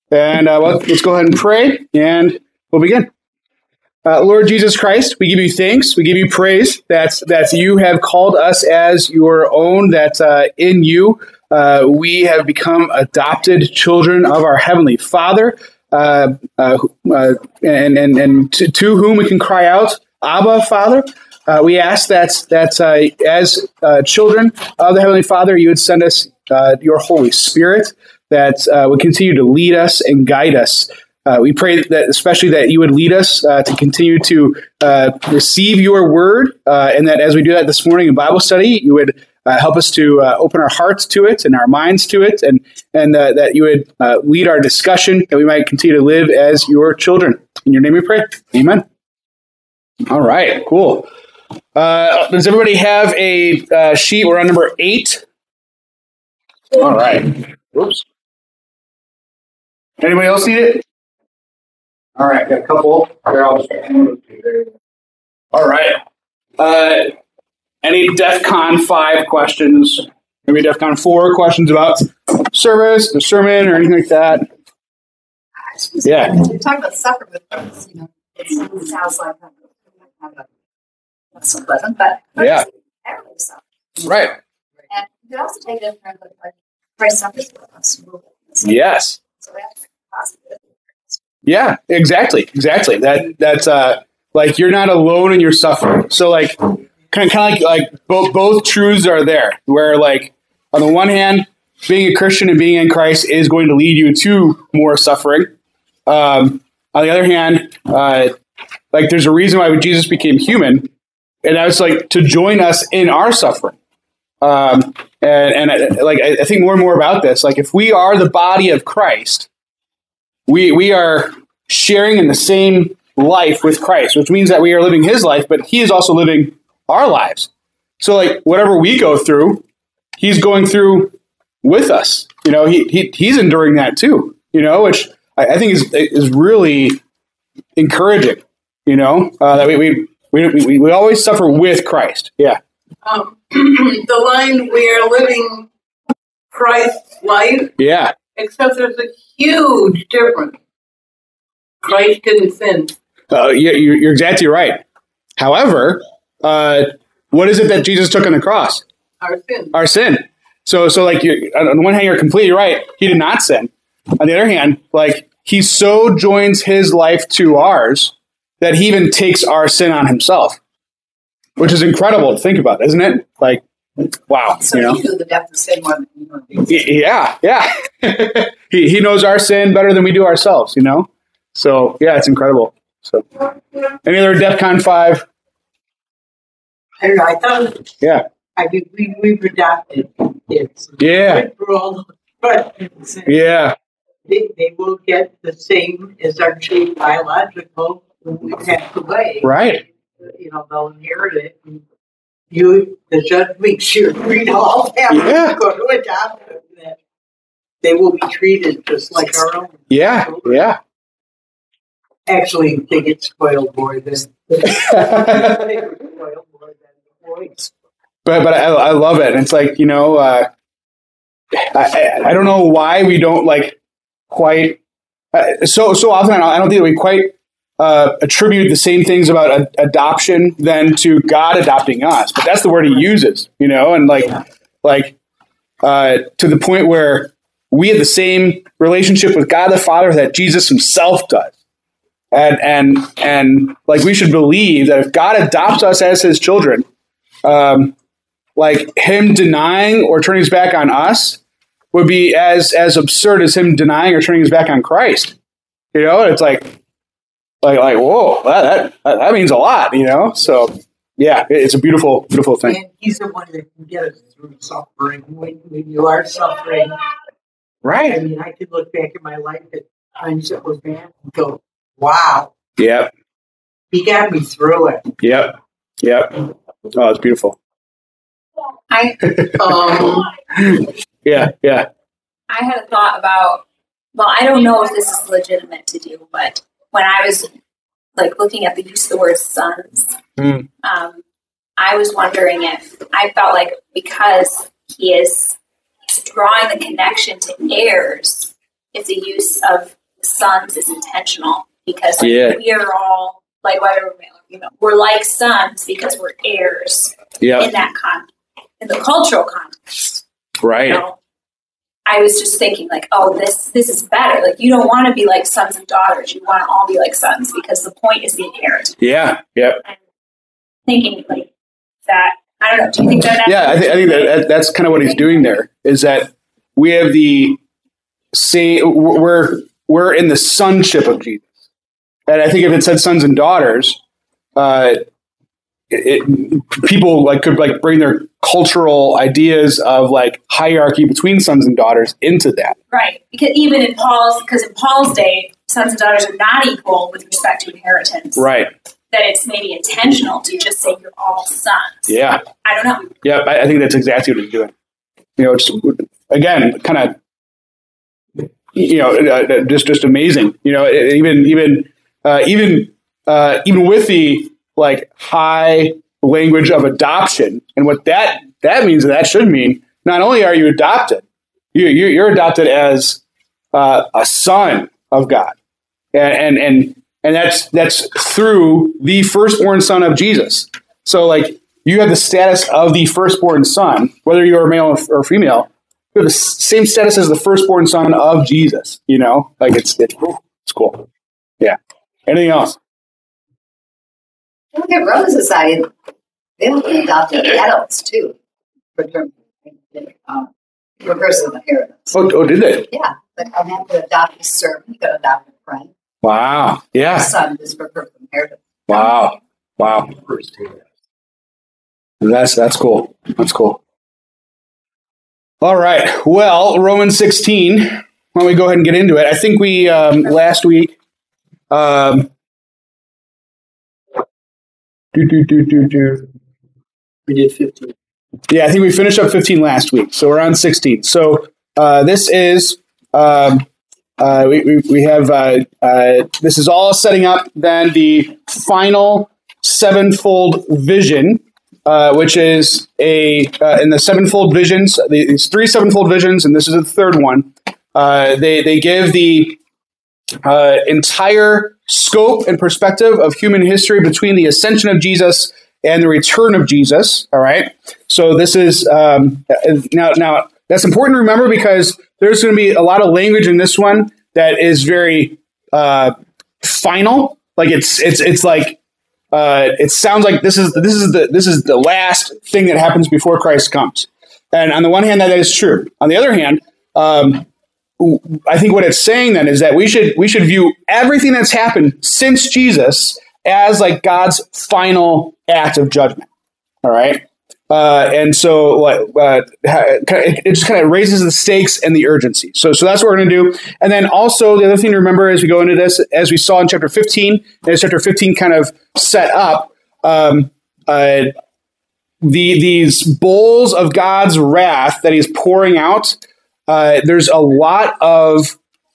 And let's go ahead and pray, and we'll begin. Lord Jesus Christ, we give you thanks. We give you praise that you have called us as your own, that in you we have become adopted children of our Heavenly Father, and to whom we can cry out, Abba, Father. We ask that as children of the Heavenly Father, you would send us your Holy Spirit that would continue to lead us and guide us. We pray that especially that you would lead us to continue to receive your word, and that as we do that this morning in Bible study, you would help us to open our hearts to it and our minds to it, and that you would lead our discussion, that we might continue to live as your children. In your name we pray. Amen. All right, cool. Does everybody have a sheet? We're on number 8. All right. Whoops. Anybody else need it? All right, got a couple. All right. Any DEF CON 5 questions? Maybe DEF CON 4 questions about service, the sermon, or anything like that? Yeah. You're talking about suffering with us, it sounds like not so pleasant, but yeah. Everybody suffers. Right. And you could also take it from like Christ suffers with us. Yes. So that's positive. Yeah, exactly. That's like you're not alone in your suffering. So like kind of like both truths are there. Where like on the one hand, being a Christian and being in Christ is going to lead you to more suffering. On the other hand, like there's a reason why Jesus became human, and that was like to join us in our suffering. And I think more and more about this. Like if we are the body of Christ, we are sharing in the same life with Christ, which means that we are living his life, but he is also living our lives. So like whatever we go through, he's going through with us. He's enduring that too, which I think is really encouraging, that we always suffer with Christ. Yeah. The line, we are living Christ's life. Yeah. Except there's a huge difference. Christ didn't sin. You're exactly right. However, what is it that Jesus took on the cross? Our sin. So like on the one hand, you're completely right. He did not sin. On the other hand, like he so joins his life to ours that he even takes our sin on himself, which is incredible to think about, isn't it? Like, wow. So he knew the depth of sin more than we know. Yeah. he knows our sin better than we do ourselves, So, yeah, it's incredible. So, any other DEF CON 5? I don't know. I thought. Yeah. I mean, we've adopted kids. Yeah. For all the questions. Yeah. They will get the same as our chief biological when we pass away. Right. They'll inherit it. And the judge makes sure we all have to go to adopt them, that they will be treated just like our own. Yeah. children. Yeah. Actually, they get spoiled more than the boys. But I love it. And it's like, I don't know why we don't like quite so often. I don't think that we quite attribute the same things about adoption than to God adopting us. But that's the word he uses, and like to the point where we have the same relationship with God the Father that Jesus himself does. And like we should believe that if God adopts us as his children, like him denying or turning his back on us would be as absurd as him denying or turning his back on Christ. It's like whoa, that means a lot. So yeah, it's a beautiful thing. And he's the one that can get us through suffering when you are suffering. Right. I mean, I could look back at my life at times that were bad and go, wow. Yep. He got me through it. Yep. Oh, it's beautiful. I Yeah. I had a thought about, I don't know if this is legitimate to do, but when I was like looking at the use of the word sons, I was wondering if I felt like because he's drawing the connection to heirs, if the use of sons is intentional, because like, Yeah. we are all like whether we're male or female, we're like sons because we're heirs Yeah. in that in the cultural context. Right. You know? I was just thinking like, oh, this is better. Like you don't want to be like sons and daughters. You want to all be like sons because the point is the inheritance. Yeah. Yep. Thinking like that. I don't know. Do you think that? Yeah, I think that's kind of what he's doing there. Is that we have the same? We're in the sonship of Jesus, and I think if it said sons and daughters, people like could like bring their cultural ideas of like hierarchy between sons and daughters into that. Right, because even in Paul's day, sons and daughters are not equal with respect to inheritance. Right. That it's maybe intentional to just say you're all sons. Yeah. I don't know. Yeah, I think that's exactly what he's doing. You know, just, again, kind of, you know, just amazing. You know, even with the like high language of adoption and what that means, that should mean. Not only are you adopted, you're adopted as a son of God, and that's through the firstborn son of Jesus. So like you have the status of the firstborn son, whether you're male or female. You have the same status as the firstborn son of Jesus. You know, like it's cool. Yeah. Anything else? Look at Roman society. They look at adopting adults too for reverse of inheritance. Oh, did they? Yeah, but a man could adopt a servant. He could adopt a friend. Wow. Yeah. A son is for perfect inheritance. Wow. That's cool. That's cool. All right. Well, Romans 16. Why don't we go ahead and get into it? I think we last week. We did 15. Yeah, I think we finished up 15 last week, so we're on 16. So this is we have this is all setting up then the final sevenfold vision, which is in the sevenfold visions. These three sevenfold visions, and this is the third one. They give the entire scope and perspective of human history between the ascension of Jesus and the return of Jesus. All right. So this is now that's important to remember because there's going to be a lot of language in this one that is very final. Like it's like it sounds like this is the last thing that happens before Christ comes. And on the one hand, that is true. On the other hand, I think what it's saying then is that we should view everything that's happened since Jesus as like God's final act of judgment. All right. And so it just kind of raises the stakes and the urgency. So that's what we're going to do. And then also the other thing to remember as we go into this, as we saw in chapter 15, as chapter 15 kind of set up, these bowls of God's wrath that he's pouring out. There's a lot of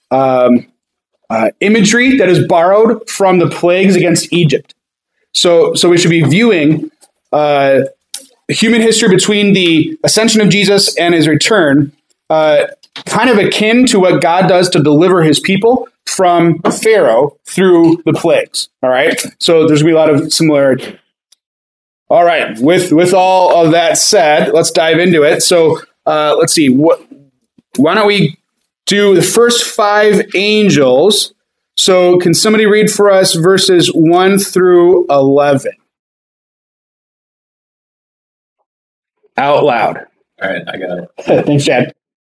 imagery that is borrowed from the plagues against Egypt. So we should be viewing human history between the ascension of Jesus and his return, kind of akin to what God does to deliver his people from Pharaoh through the plagues. All right. So there's going to be a lot of similarity. All right. With all of that said, let's dive into it. So let's see. Why don't we do the first 5 angels? So can somebody read for us verses 1 through 11? Out loud. All right, I got it. Thanks, Chad.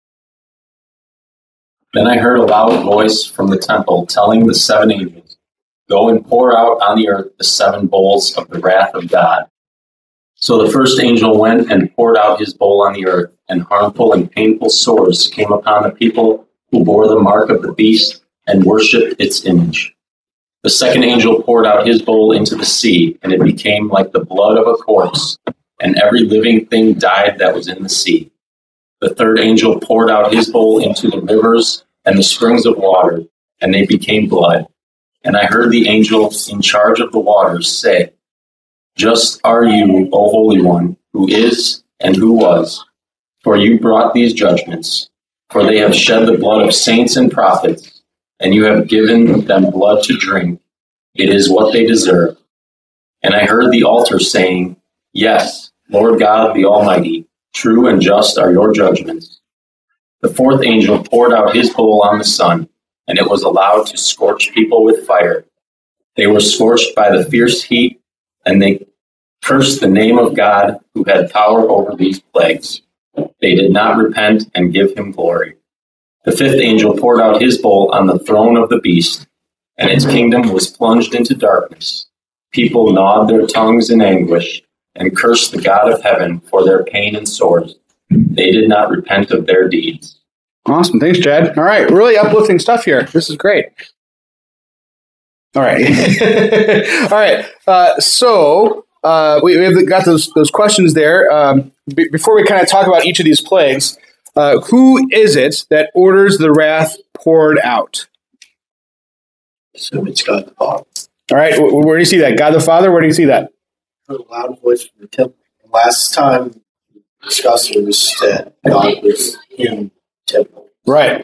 Then I heard a loud voice from the temple telling the 7 angels, "Go and pour out on the earth the 7 bowls of the wrath of God." So the first angel went and poured out his bowl on the earth, and harmful and painful sores came upon the people who bore the mark of the beast and worshipped its image. The second angel poured out his bowl into the sea, and it became like the blood of a corpse, and every living thing died that was in the sea. The third angel poured out his bowl into the rivers and the springs of water, and they became blood. And I heard the angel in charge of the waters say, "Just are you, O Holy One, who is and who was, for you brought these judgments. For they have shed the blood of saints and prophets, and you have given them blood to drink. It is what they deserve. And I heard the altar saying, Yes, Lord God the Almighty, true and just are your judgments. The fourth angel poured out his bowl on the sun, and it was allowed to scorch people with fire. They were scorched by the fierce heat, and they cursed the name of God who had power over these plagues. They did not repent and give him glory. The fifth angel poured out his bowl on the throne of the beast, and its kingdom was plunged into darkness. People gnawed their tongues in anguish and cursed the God of heaven for their pain and sores. They did not repent of their deeds. Awesome. Thanks, Chad. All right. Really uplifting stuff here. This is great. All right. All right. So we've got those questions there. Before we kind of talk about each of these plagues, who is it that orders the wrath poured out? So it's God the Father. All right. Where do you see that? God the Father? Where do you see that? A loud voice from the temple. Last time we discussed it was that God was in the temple. Right.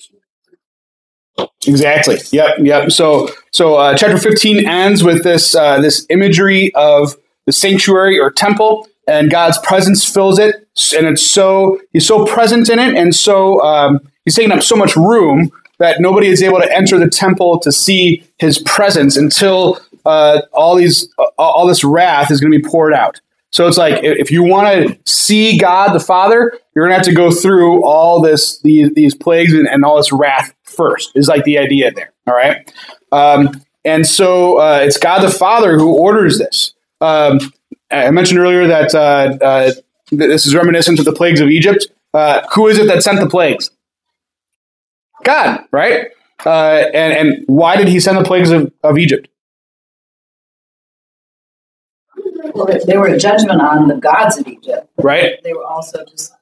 Exactly. Yep. So chapter 15 ends with this imagery of the sanctuary or temple, and God's presence fills it, and he's so present in it, and so he's taking up so much room that nobody is able to enter the temple to see his presence until all this wrath is going to be poured out. So it's like, if you want to see God the Father, you're going to have to go through all these plagues and all this wrath first, is like the idea there. All right. And so it's God the Father who orders this. I mentioned earlier that this is reminiscent of the plagues of Egypt. Who is it that sent the plagues? God, right? And why did he send the plagues of Egypt? Well, they were a judgment on the gods of Egypt. Right. They were also just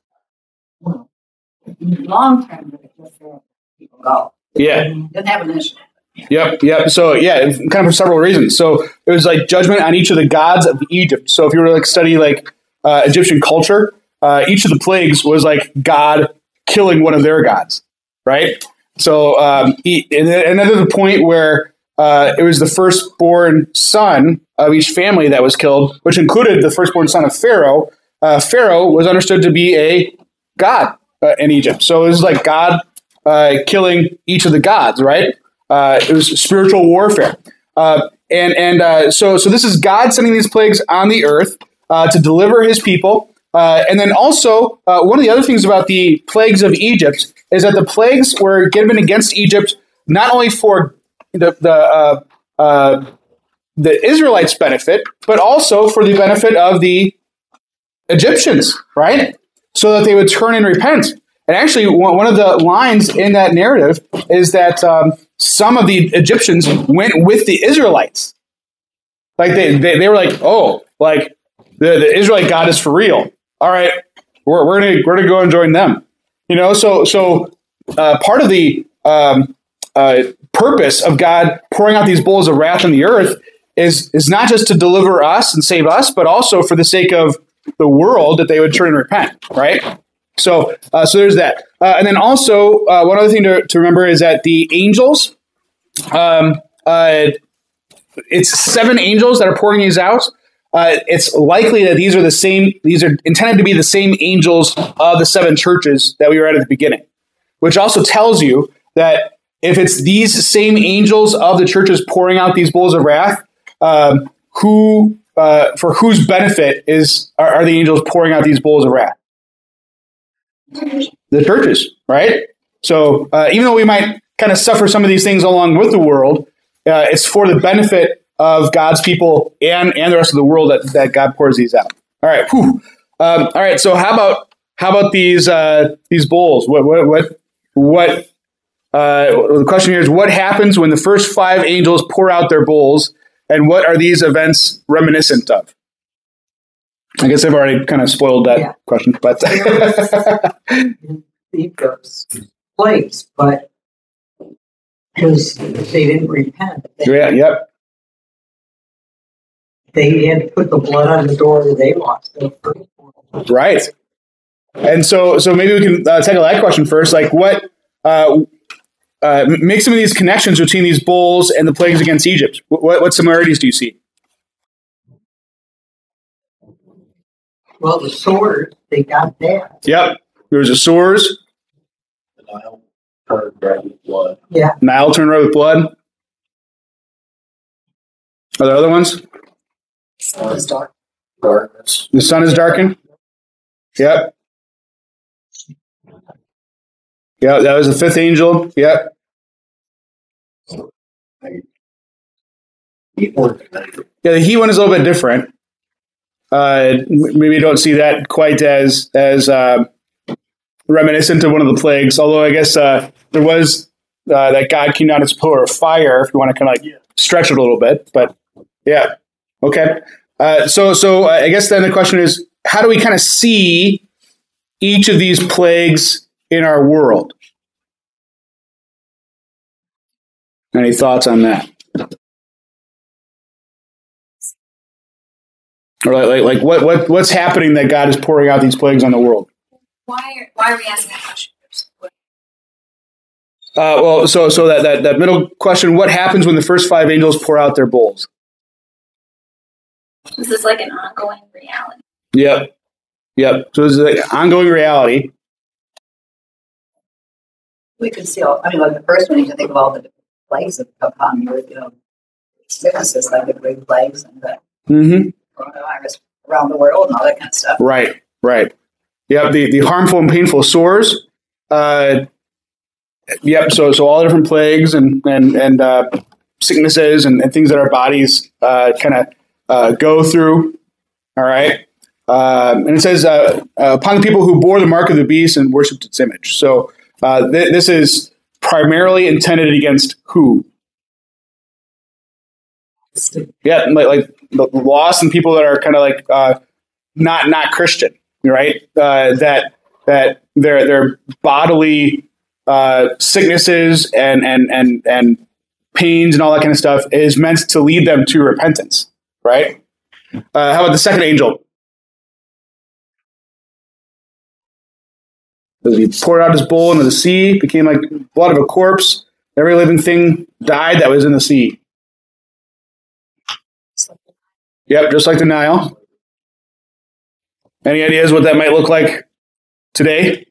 long term people go. Yeah. Didn't have an issue. Yep. So yeah, kind of for several reasons. So it was like judgment on each of the gods of Egypt. So if you were to study Egyptian culture, each of the plagues was like God killing one of their gods, right? So and then the point where it was the firstborn son of each family that was killed, which included the firstborn son of Pharaoh. Pharaoh was understood to be a god in Egypt. So it was like God killing each of the gods, right? It was spiritual warfare. So this is God sending these plagues on the earth to deliver his people. And then also, one of the other things about the plagues of Egypt is that the plagues were given against Egypt not only for the Israelites' benefit, but also for the benefit of the Egyptians, right? So that they would turn and repent. And actually, one of the lines in that narrative is that some of the Egyptians went with the Israelites. Like they were like, oh, like the Israelite God is for real. All right, we're gonna go and join them. So part of the purpose of God pouring out these bowls of wrath on the earth is not just to deliver us and save us, but also for the sake of the world, that they would turn and repent, right? So there's that. And then also, one other thing to remember is that the angels, it's 7 angels that are pouring these out. It's likely that these are intended to be the same angels of the 7 churches that we were at the beginning, which also tells you that if it's these same angels of the churches pouring out these bowls of wrath, for whose benefit are the angels pouring out these bowls of wrath? The churches, right? So even though we might kind of suffer some of these things along with the world, it's for the benefit of God's people and the rest of the world that God pours these out. All right. All right. So how about these bowls? What the question here is, what happens when the first 5 angels pour out their bowls, and what are these events reminiscent of? I guess I've already kind of spoiled that question, but those plagues, but because they didn't repent. Yep. They had to put the blood on the door, or they lost their firstborn. Right. And so maybe we can tackle that question first. Like, what make some of these connections between these bowls and the plagues against Egypt? What similarities do you see? Well, the swords, they got that. Yep. There's the sores. The Nile turned red with blood. Yeah. Nile turned red with blood. Are there other ones? Sun is dark. Darkness. The sun is darkened. Yep. Yeah, that was the fifth angel. Yep. Heat one connected. Yeah, the heat one is a little bit different. Maybe you don't see that quite as reminiscent of one of the plagues. Although I guess there was that God came down as a pillar of fire. If you want to kind of like stretch it a little bit, but yeah, okay. So I guess then the question is, how do we kind of see each of these plagues in our world? Any thoughts on that? Or like what's happening that God is pouring out these plagues on the world? Why are we asking that question first? Well, so that middle question: what happens when the first five angels pour out their bowls? This is like an ongoing reality. Yep. So this is like ongoing reality. We could see all, like the first one, you can think of all the different plagues that come upon you, sicknesses like the great plagues and the coronavirus around the world and all that kind of stuff. Right. Yep, the harmful and painful sores. Yep, so all the different plagues and sicknesses and things that our bodies kind of go through. All right. And it says, upon the people who bore the mark of the beast and worshipped its image. So this is primarily intended against who? Yeah, like the lost and people that are kind of like not Christian, right? That their bodily sicknesses and pains and all that kind of stuff is meant to lead them to repentance, right? How about the second angel? He poured out his bowl into the sea, became like blood of a corpse. Every living thing died that was in the sea. Yep, just like the Nile. Any ideas what that might look like today?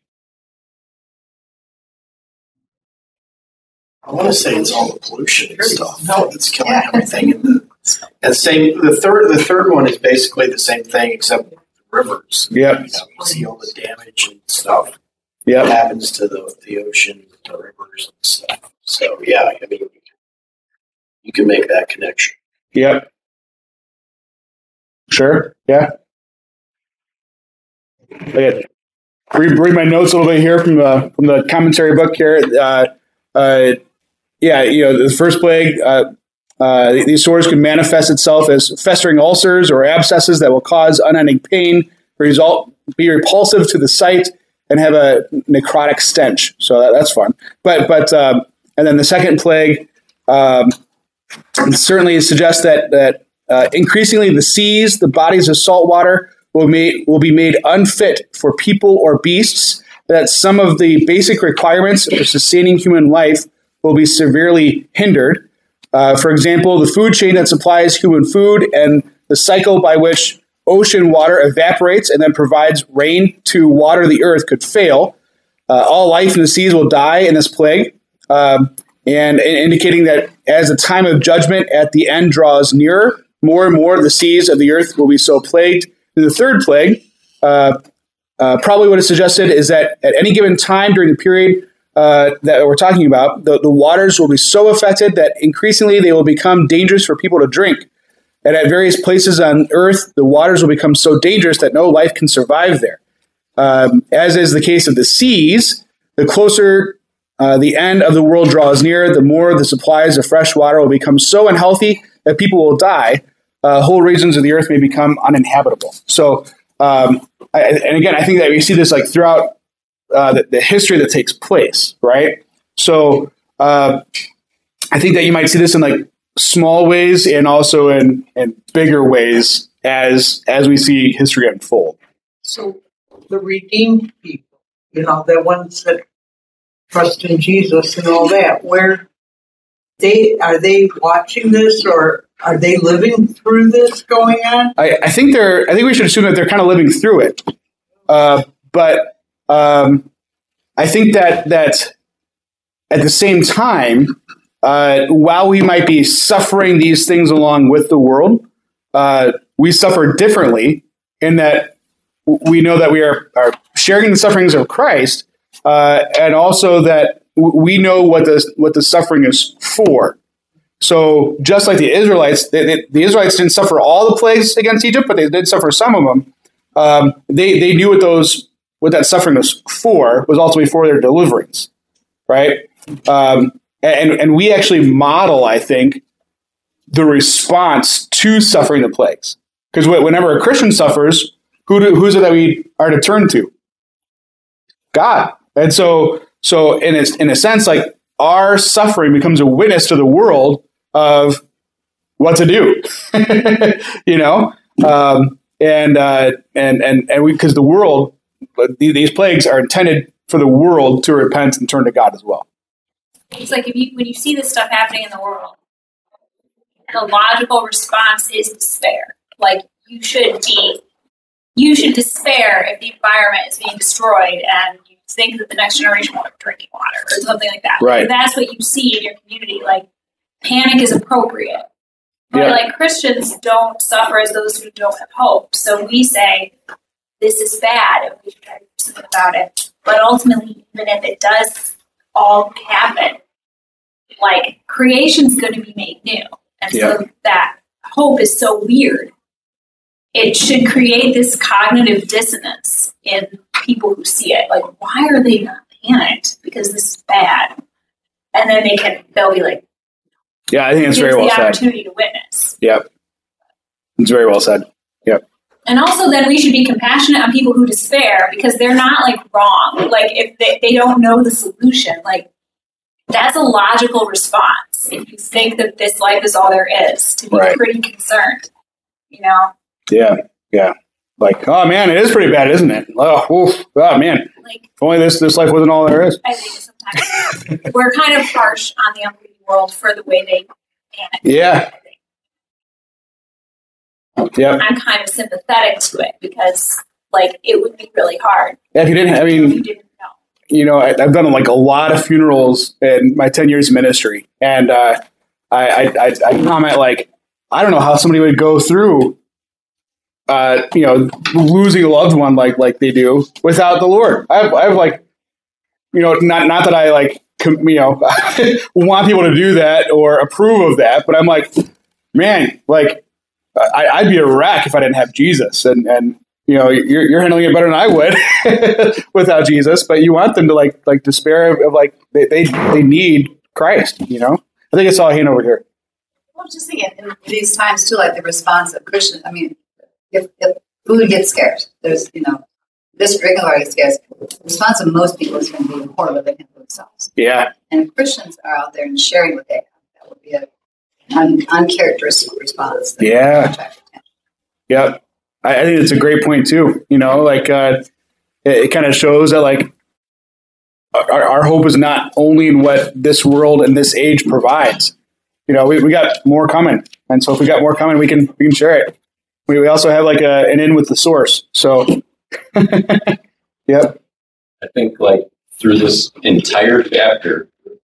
I want to say it's all the pollution and stuff. No, it's killing everything. And the third one is basically the same thing except the rivers. Yep. You see all the damage and stuff. Yep. What happens to the ocean, the rivers and stuff. So yeah, you can make that connection. Yep. Sure. Yeah. Read my notes a little bit here from the commentary book here. The first plague, these sores can manifest itself as festering ulcers or abscesses that will cause unending pain, be repulsive to the sight, and have a necrotic stench. So that's fun. But and then the second plague certainly suggests that increasingly the seas, the bodies of salt water, will be made unfit for people or beasts, that some of the basic requirements for sustaining human life will be severely hindered. For example, the food chain that supplies human food and the cycle by which ocean water evaporates and then provides rain to water the earth could fail. All life in the seas will die in this plague, and indicating that as the time of judgment at the end draws nearer, more and more the seas of the earth will be so plagued. And the third plague, probably what is suggested is that at any given time during the period that we're talking about, the waters will be so affected that increasingly they will become dangerous for people to drink. And at various places on earth, the waters will become so dangerous that no life can survive there. As is the case of the seas, the closer the end of the world draws near, the more the supplies of fresh water will become so unhealthy that people will die. Whole regions of the earth may become uninhabitable. So, and again, I think that we see this like throughout the history that takes place, right? So, I think that you might see this in like small ways and also in bigger ways as we see history unfold. So the redeemed people, the ones that trust in Jesus and all that, where are they watching this, or are they living through this going on? I think we should assume that they're kind of living through it. But I think that at the same time, while we might be suffering these things along with the world, we suffer differently in that we know that we are sharing the sufferings of Christ, and also that we know what the suffering is for. So just like the Israelites, the Israelites didn't suffer all the plagues against Egypt, but they did suffer some of them. They knew what that suffering was for, was ultimately for their deliverance, right? And we actually model, I think, the response to suffering the plagues. Because whenever a Christian suffers, who's it that we are to turn to? God. And so in a sense, like, our suffering becomes a witness to the world of what to do, and because the world, these plagues are intended for the world to repent and turn to God as well. It's like when you see this stuff happening in the world, the logical response is despair. Like, you should despair if the environment is being destroyed and you think that the next generation won't have drinking water or something like that. Right. Like, that's what you see in your community. Like, panic is appropriate. But like, Christians don't suffer as those who don't have hope. So we say, this is bad and we should try to do something about it. But ultimately, even if it does all happen, like, creation's going to be made new. And so that hope is so weird. It should create this cognitive dissonance in people who see it. Like, why are they not panicked? Because this is bad. And then they'll be like, yeah, I think it's very well said. The opportunity to witness. Yep. It's very well said. Yep. And also, then we should be compassionate on people who despair, because they're not, like, wrong. Like, if they don't know the solution, like, that's a logical response. If you think that this life is all there is, to be pretty concerned, Yeah. Like, oh man, it is pretty bad, isn't it? Oh man. Like, if only this life wasn't all there is. I think sometimes we're kind of harsh on the unbelieving world for the way they panic. Yeah. Yep. I'm kind of sympathetic to it, because, like, it would be really hard. Yeah, if you didn't know. I've done like a lot of funerals in my 10 years of ministry, and I comment, like, I don't know how somebody would go through, losing a loved one like they do without the Lord. I have like, not that I like, want people to do that or approve of that, but I'm like, man, like, I'd be a wreck if I didn't have Jesus, and you're handling it better than I would without Jesus, but you want them to like despair of like they need Christ. I think it's all hand over here. Well, just thinking in these times too, like the response of Christians. I mean, if food gets scarce, there's this drinking water gets scarce. The response of most people is going to be horrible. They can for themselves. Yeah. And if Christians are out there and sharing what they have, that would be an uncharacteristic response. Yeah. Yep. I think it's a great point too. It kind of shows that like our hope is not only in what this world and this age provides. We got more coming, and so if we got more coming, we can share it. We also have like an in with the source. So, yep. I think like through this entire chapter,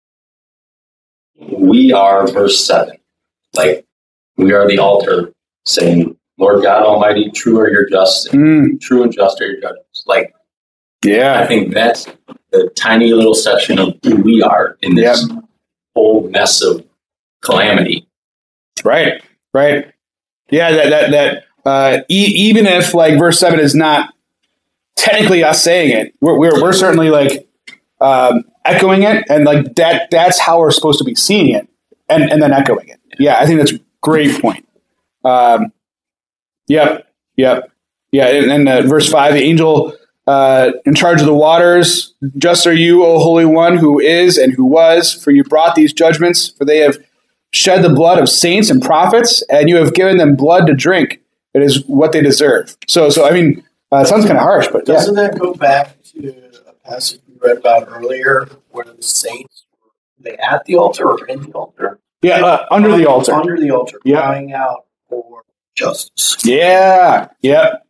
we are verse 7. Like, we are the altar saying, Lord God Almighty, true are your justice, true and just are your judgments. Like, yeah, I think that's the tiny little section of who we are in this whole mess of calamity. Right. Yeah, that even if like verse 7 is not technically us saying it, we're certainly like echoing it, and like that's how we're supposed to be seeing it, and then echoing it. Yeah, I think that's a great point. Yep. Yeah, and verse 5, the angel in charge of the waters, just are you, O Holy One, who is and who was, for you brought these judgments, for they have shed the blood of saints and prophets, and you have given them blood to drink. It is what they deserve. So I mean, It sounds kind of harsh, but yeah. Doesn't that go back to a passage we read about earlier where the saints were they at the altar or in the altar? Yeah, under the altar. Under the altar, Yeah. crying out for justice. Yeah, yep.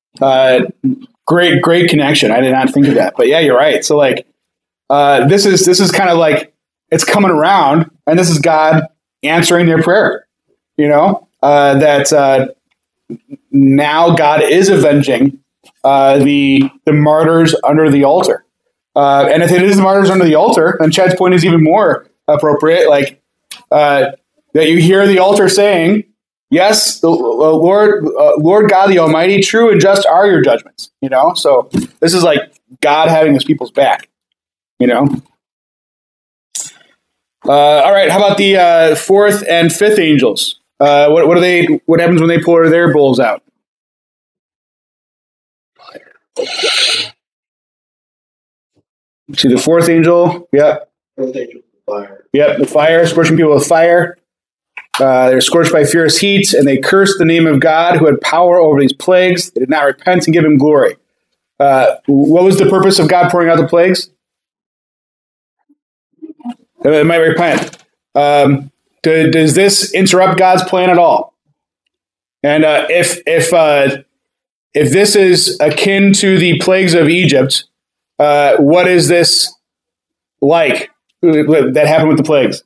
Great connection. I did not think of that, but yeah, you're right. So like, this is kind of like it's coming around, and this is God answering their prayer. You know that now God is avenging the martyrs under the altar, and if it is the martyrs under the altar, then Chad's point is even more appropriate. Like that you hear the altar saying, yes, the Lord God, the Almighty, true and just are your judgments. You know, so this is like God having his people's back. You know. All right. How about the fourth and fifth angels? What do they? What happens when they pour their bowls out? See the fourth angel. Yep. Fourth angel of fire. Yep. The fire, scorching people with fire. They're scorched by fierce heat, and they cursed the name of God who had power over these plagues. They did not repent and give him glory. What was the purpose of God pouring out the plagues? They might repent. Does this interrupt God's plan at all? And if this is akin to the plagues of Egypt, what is this like that happened with the plagues?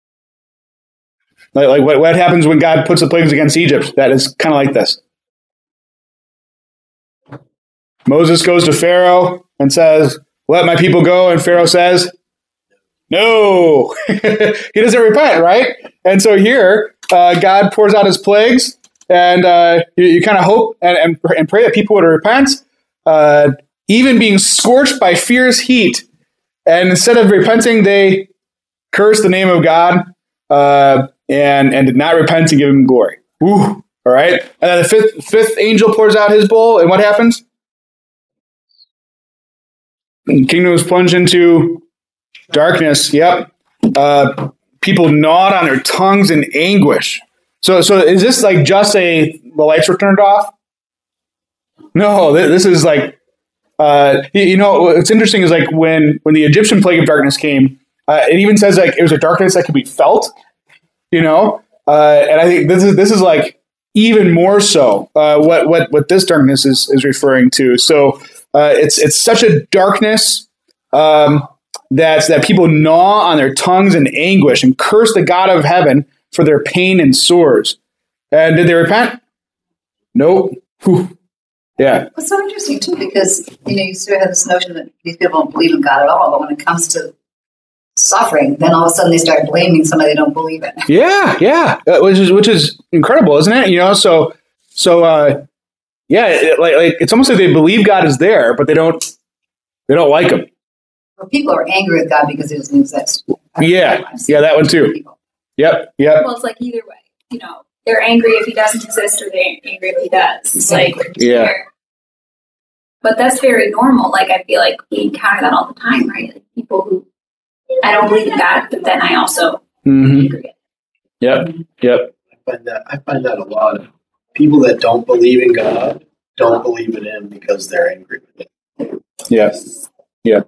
Like what happens when God puts the plagues against Egypt? That is kind of like this. Moses goes to Pharaoh and says, "Let my people go," and Pharaoh says, "No." He doesn't repent, right? And so here, God pours out his plagues, and you kind of hope and pray that people would repent, even being scorched by fierce heat. And instead of repenting, they curse the name of God and did not repent and give him glory. Ooh, all right. And then the fifth angel pours out his bowl, and what happens? The kingdom is plunged into darkness. Yep. People gnawed on their tongues in anguish. So is this like just the lights were turned off? No, this is like, what's interesting is like when the Egyptian plague of darkness came, it even says like it was a darkness that could be felt, and I think this is like even more so what this darkness is referring to. So it's such a darkness that people gnaw on their tongues in anguish and curse the God of heaven for their pain and sores. And did they repent? Nope. Whew. Yeah. It's so interesting too, because you sort of have this notion that these people don't believe in God at all, but when it comes to suffering, then all of a sudden they start blaming somebody they don't believe in. Yeah, which is incredible, isn't it? So it's almost like they believe God is there, but they don't like him. Well, people are angry with God because he doesn't exist. Yeah, that one too. Yep. Well, it's like either way, they're angry if he doesn't exist, or they're angry if he does. It's like, but that's very normal. Like, I feel like we encounter that all the time, right? Like people who, I don't believe in God, but then I also agree. Yep. I find that a lot. People that don't believe in God don't believe in him because they're angry with him. Yep.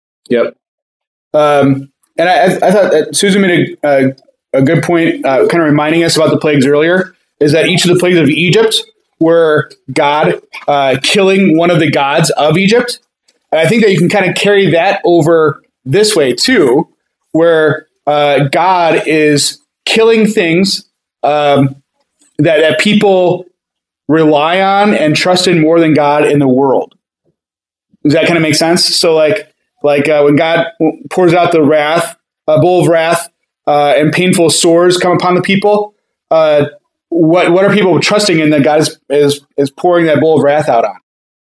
And I thought that Susan made a good point, kind of reminding us about the plagues earlier, is that each of the plagues of Egypt were God killing one of the gods of Egypt. And I think that you can kind of carry that over this way too, where God is killing things that people rely on and trust in more than God in the world. Does that kind of make sense? So like when God pours out the wrath, a bowl of wrath, and painful sores come upon the people, what are people trusting in that God is pouring that bowl of wrath out on?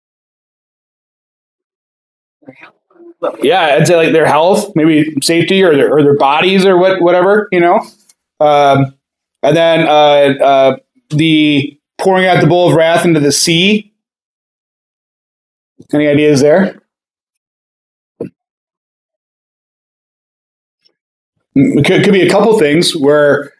Yeah, I'd say like their health, maybe safety, or their bodies, or whatever, and then the pouring out the bowl of wrath into the sea. Any ideas there? It could be a couple things where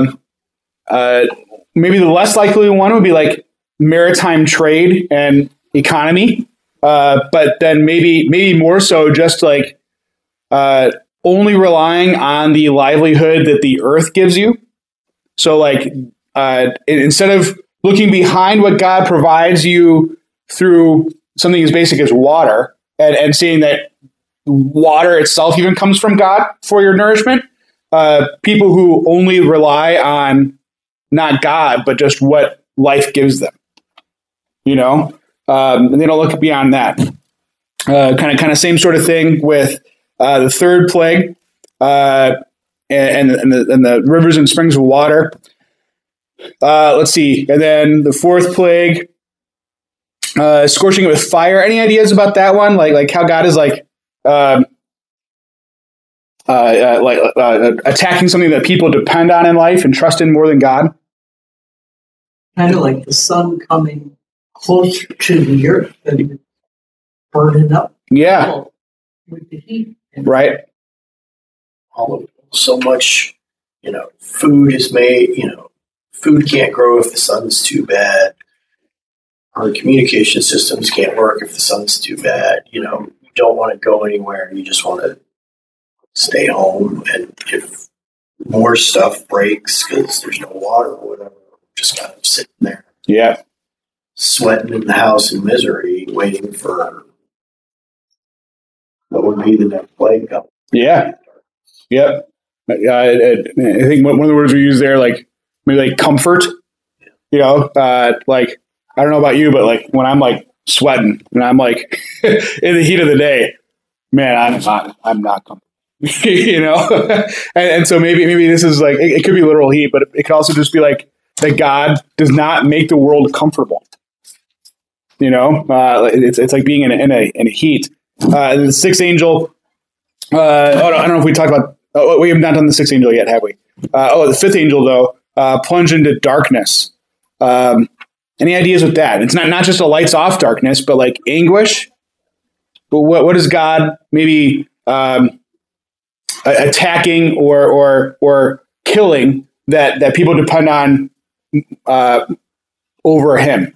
maybe the less likely one would be like maritime trade and economy, but then maybe more so just like only relying on the livelihood that the earth gives you. So like instead of looking behind what God provides you through something as basic as water and seeing that water itself even comes from God for your nourishment, people who only rely on not God, but just what life gives them, and they don't look beyond that. Kind of same sort of thing with the third plague and the rivers and springs of water. Let's see. And then the fourth plague, scorching it with fire. Any ideas about that one? Like how God is attacking something that people depend on in life and trust in more than God? Kind of like the sun coming closer to the earth and burning up. Yeah. With the heat. Right. All of it. So much, food is made, food can't grow if the sun's too bad. Our communication systems can't work if the sun's too bad. You don't want to go anywhere. You just want to stay home. And if more stuff breaks because there's no water or whatever, just kind of sitting there. Yeah. Sweating in the house in misery, waiting for what would be the next plague coming. Yeah. Yep. I think one of the words we use there, like maybe like comfort, like, I don't know about you, but like when I'm like sweating and I'm like in the heat of the day, man, I'm not comfortable, and so maybe this is like, it could be literal heat, but it could also just be like that God does not make the world comfortable. It's like being in a heat. The sixth angel, I don't know if we talked about, we have not done the sixth angel yet, have we? The fifth angel, though, plunged into darkness. Any ideas with that? It's not just a lights off darkness, but like anguish. But what is God maybe attacking or killing that people depend on over him?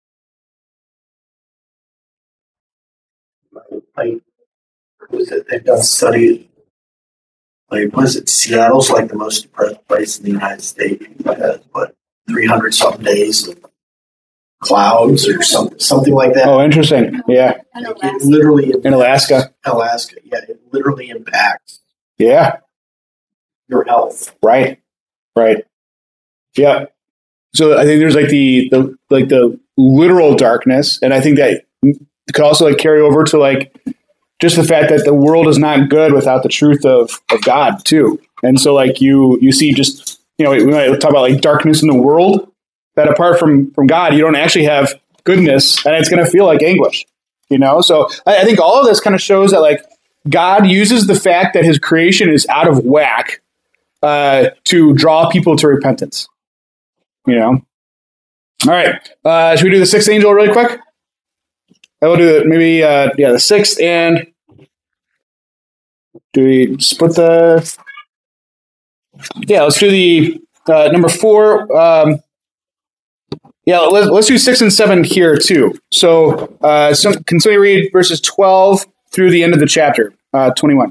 Like, they've done studies. Like, what is it? Seattle's like the most depressed place in the United States. It has, 300 something days of clouds or something like that. Oh, interesting. Yeah. It literally in Alaska. Yeah, it literally impacts. Yeah. Your health. Right. Yeah. So I think there's like the literal darkness, and I think that could also like carry over to like just the fact that the world is not good without the truth of God too. And so like you see just, we might talk about like darkness in the world, that apart from God, you don't actually have goodness, and it's going to feel like anguish, So I think all of this kind of shows that like God uses the fact that his creation is out of whack to draw people to repentance, All right. Should we do the sixth angel really quick? I will do it. Maybe, the sixth, and do we split the? Yeah, let's do the number 4. Let's do 6 and 7 here too. So, can somebody read verses 12 through the end of the chapter, 21?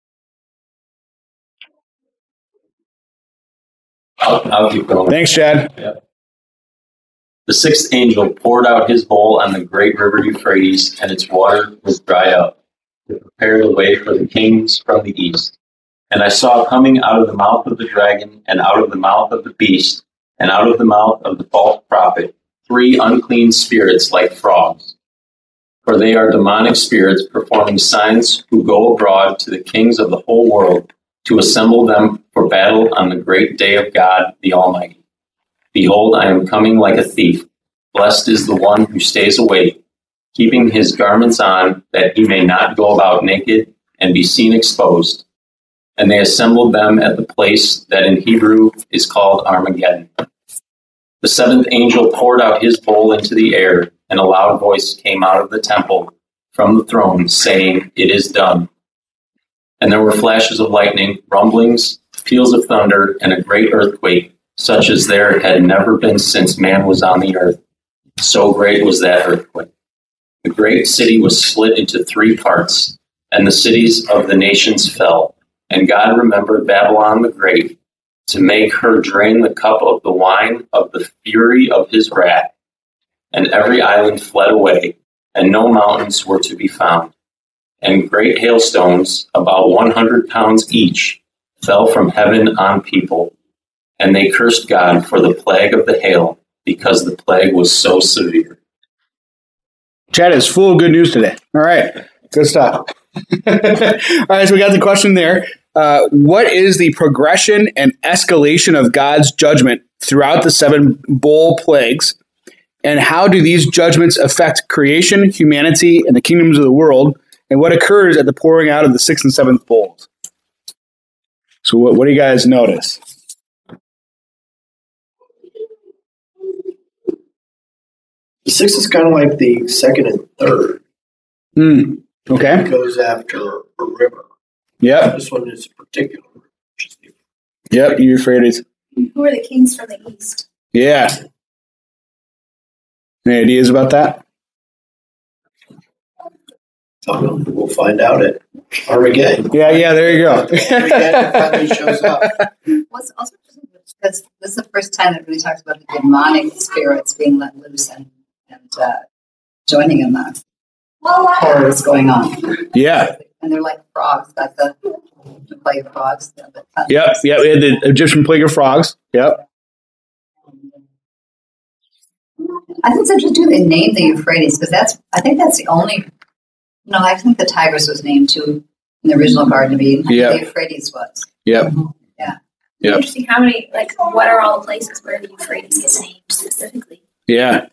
I'll keep going. Thanks, Chad. Yep. The sixth angel poured out his bowl on the great river Euphrates, and its water was dried up, to prepare the way for the kings from the east. And I saw coming out of the mouth of the dragon, and out of the mouth of the beast, and out of the mouth of the false prophet, 3 unclean spirits like frogs. For they are demonic spirits performing signs, who go abroad to the kings of the whole world to assemble them for battle on the great day of God the Almighty. Behold, I am coming like a thief. Blessed is the one who stays awake, keeping his garments on, that he may not go about naked and be seen exposed. And they assembled them at the place that in Hebrew is called Armageddon. The seventh angel poured out his bowl into the air, and a loud voice came out of the temple from the throne, saying, "It is done." And there were flashes of lightning, rumblings, peals of thunder, and a great earthquake, such as there had never been since man was on the earth. So great was that earthquake. The great city was split into 3 parts, and the cities of the nations fell. And God remembered Babylon the Great to make her drain the cup of the wine of the fury of his wrath. And every island fled away, and no mountains were to be found. And great hailstones, about 100 pounds each, fell from heaven on people. And they cursed God for the plague of the hail, because the plague was so severe. Chat is full of good news today. All right. Good stuff. All right. So we got the question there. What is the progression and escalation of God's judgment throughout the 7 bowl plagues? And how do these judgments affect creation, humanity, and the kingdoms of the world? And what occurs at the pouring out of the 6th and 7th bowls? So what do you guys notice? The 6 is kind of like the 2nd and 3rd. Okay. It goes after a river. Yep. This one is particular. Yep. Euphrates. Who are the kings from the east? Yeah. Any ideas about that? We'll find out at Armageddon. Yeah. There you go. Armageddon finally shows up. What's also interesting is because this is the first time that really talks about the demonic spirits being let loose and joining in the horrors going on. Yeah. And they're like frogs, like the plague of frogs. Yep. We had the Egyptian plague of frogs. Yep. I think it's interesting too. They named the Euphrates because I think that's the only. No, I think the Tigris was named too in the original Garden of Eden. Yeah. The Euphrates was. Yep. Yeah. Yep. Interesting. How many? Like, what are all the places where the Euphrates gets named specifically? Yeah.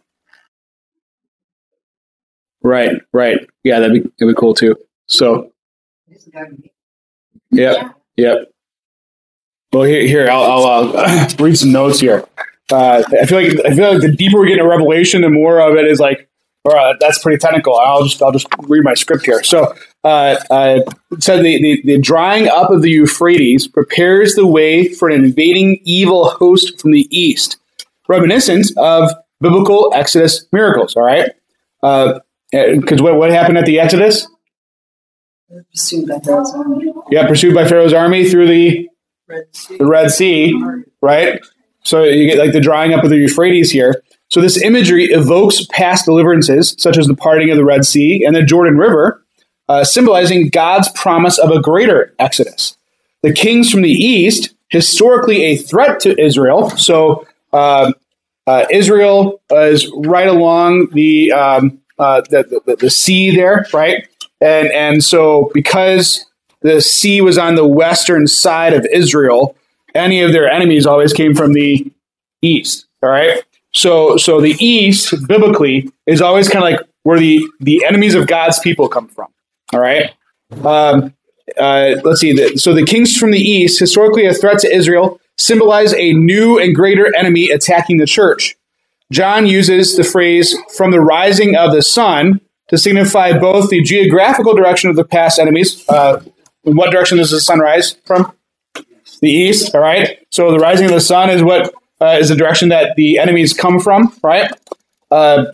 Right. Yeah, that'd be cool too. So. It's the Garden of Eden. Yep. Well, here I'll read some notes here. I feel like the deeper we get into Revelation, the more of it is like, all right, that's pretty technical. I'll just read my script here. So, it said the drying up of the Euphrates prepares the way for an invading evil host from the east, reminiscent of biblical Exodus miracles. All right, because what happened at the Exodus? Pursued by Pharaoh's army. Yeah, pursued by Pharaoh's army through the Red Sea, right? So you get like the drying up of the Euphrates here. So this imagery evokes past deliverances, such as the parting of the Red Sea and the Jordan River, symbolizing God's promise of a greater exodus. The kings from the east, historically a threat to Israel. So Israel is right along the sea there, right? And so because the sea was on the western side of Israel, any of their enemies always came from the east. All right. So the east biblically is always kind of like where the enemies of God's people come from. All right. Let's see. So the kings from the east, historically a threat to Israel, symbolize a new and greater enemy attacking the church. John uses the phrase "from the rising of the sun" to signify both the geographical direction of the past enemies. In what direction does the sun rise from? The east. All right. So the rising of the sun is what is the direction that the enemies come from, right? So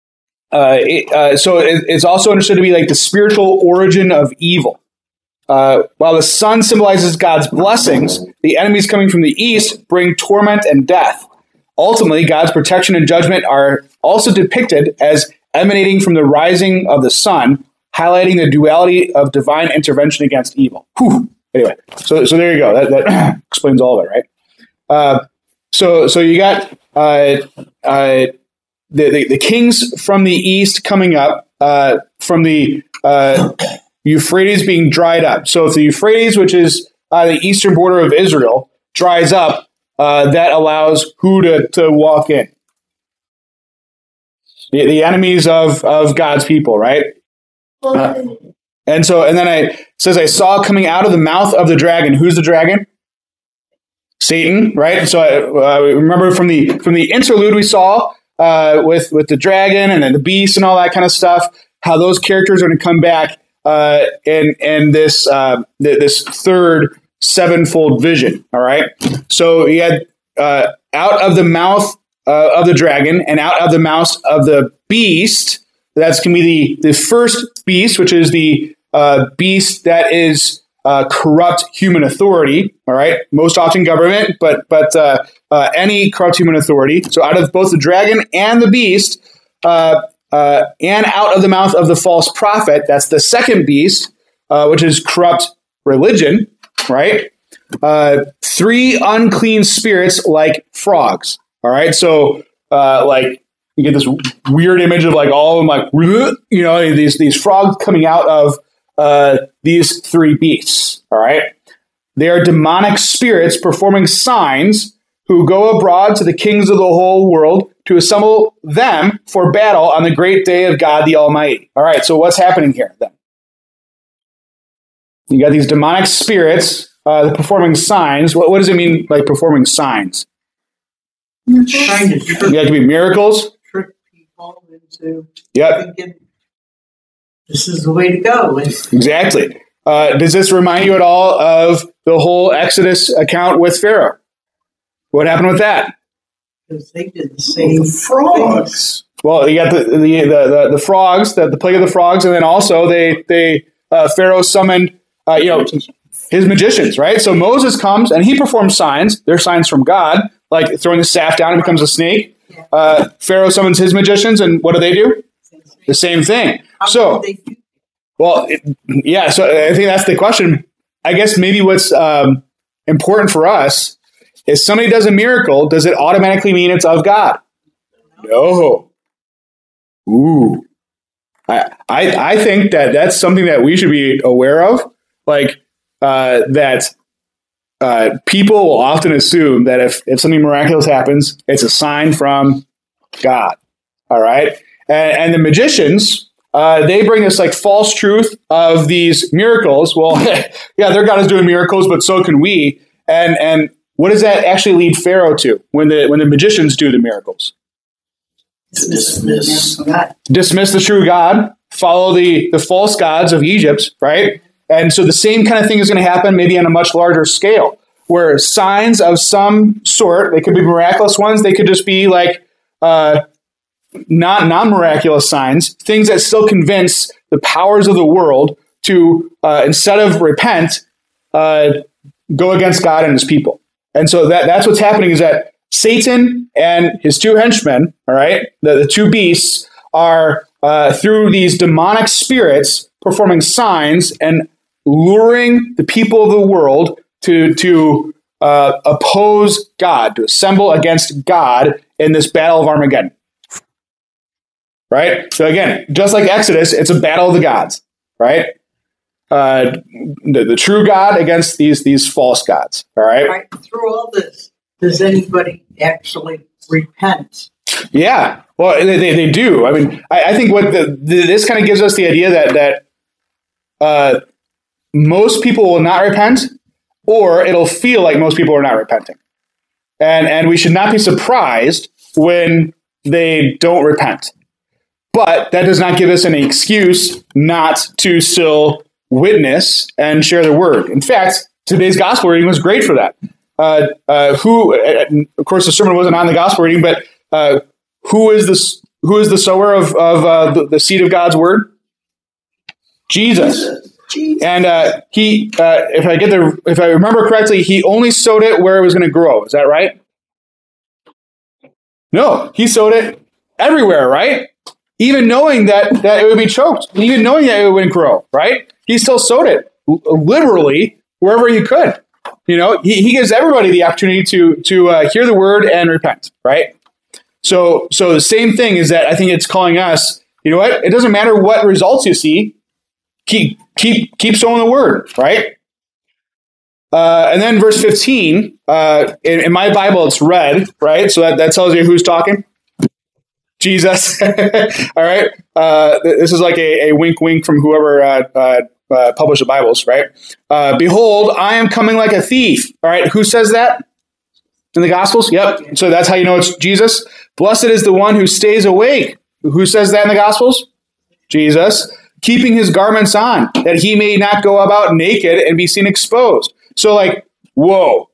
it's also understood to be like the spiritual origin of evil. While the sun symbolizes God's blessings, the enemies coming from the east bring torment and death. Ultimately, God's protection and judgment are also depicted as emanating from the rising of the sun, highlighting the duality of divine intervention against evil. Whew. Anyway, so there you go. That explains all of it, right? So you got the kings from the east coming up from the Euphrates being dried up. So if the Euphrates, which is the eastern border of Israel, dries up, that allows who to walk in? The enemies of God's people, right? And then it says, I saw coming out of the mouth of the dragon. Who's the dragon? Satan, right? So I remember from the interlude we saw with the dragon and then the beast and all that kind of stuff, how those characters are going to come back in this third sevenfold vision. All right. So he had out of the mouth of the dragon and out of the mouth of the beast. That's going to be the first beast, which is the beast that is corrupt human authority. All right, most often government, but any corrupt human authority. So out of both the dragon and the beast, and out of the mouth of the false prophet, that's the second beast, which is corrupt religion. Right, 3 unclean spirits like frogs. All right, so like you get this weird image of like all of them, like these frogs coming out of these 3 beasts. All right, they are demonic spirits performing signs who go abroad to the kings of the whole world to assemble them for battle on the great day of God the Almighty. All right, so what's happening here then? You got these demonic spirits performing signs. What does it mean by performing signs? Trying to trick, Yeah, it could be miracles. trick people into Yep, thinking this is the way to go. exactly. Does this remind you at all of the whole Exodus account with Pharaoh? What happened with that? Because they did the same Frogs. Well, you got the frogs, the plague of the frogs, and then also Pharaoh summoned his magicians, right? So Moses comes and he performs signs. They're signs from God, like throwing the staff down and becomes a snake. Pharaoh summons his magicians, and what do? The same thing. So, well, so I think that's the question. I guess maybe what's important for us is somebody does a miracle, does it automatically mean it's of God? No. Ooh. I think that's something that we should be aware of. Like, that people will often assume that if something miraculous happens, it's a sign from God. All right? And the magicians, they bring this like false truth of these miracles. Well, yeah, their God is doing miracles, but so can we. And what does that actually lead Pharaoh to when the magicians do the miracles? Dismiss. Dismiss the true God, follow the false gods of Egypt, right? And so the same kind of thing is going to happen, maybe on a much larger scale, where signs of some sort, they could be miraculous ones, they could just be like non-miraculous signs, things that still convince the powers of the world to, instead of repent, go against God and his people. And so that's what's happening, is that Satan and his 2 henchmen, all right, the 2 beasts, are through these demonic spirits performing signs and luring the people of the world to oppose God, to assemble against God in this battle of Armageddon. Right? So again, just like Exodus, it's a battle of the gods, right? The true God against these false gods. All right. Right, through all this, does anybody actually repent? Yeah. Well, they do. I mean, I think what this kind of gives us the idea that most people will not repent, or it'll feel like most people are not repenting, and we should not be surprised when they don't repent. But that does not give us any excuse not to still witness and share the word. In fact, today's gospel reading was great for that. Of course, the sermon wasn't on the gospel reading, but who is the sower of the seed of God's word? Jesus. And he, if I remember correctly, he only sowed it where it was going to grow. Is that right? No, he sowed it everywhere, right? Even knowing that it would be choked, even knowing that it wouldn't grow, right? He still sowed it literally wherever he could. He gives everybody the opportunity to hear the word and repent, right? So the same thing is that I think it's calling us. You know what? It doesn't matter what results you see. Keep sowing the word, right? And then verse 15 in my Bible, it's red, right? So that tells you who's talking. Jesus. All right. This is like a wink, wink from whoever published the Bibles, right? Behold, I am coming like a thief. All right. Who says that in the Gospels? Yep. So that's how you know it's Jesus. Blessed is the one who stays awake. Who says that in the Gospels? Jesus. Keeping his garments on, that he may not go about naked and be seen exposed. So whoa,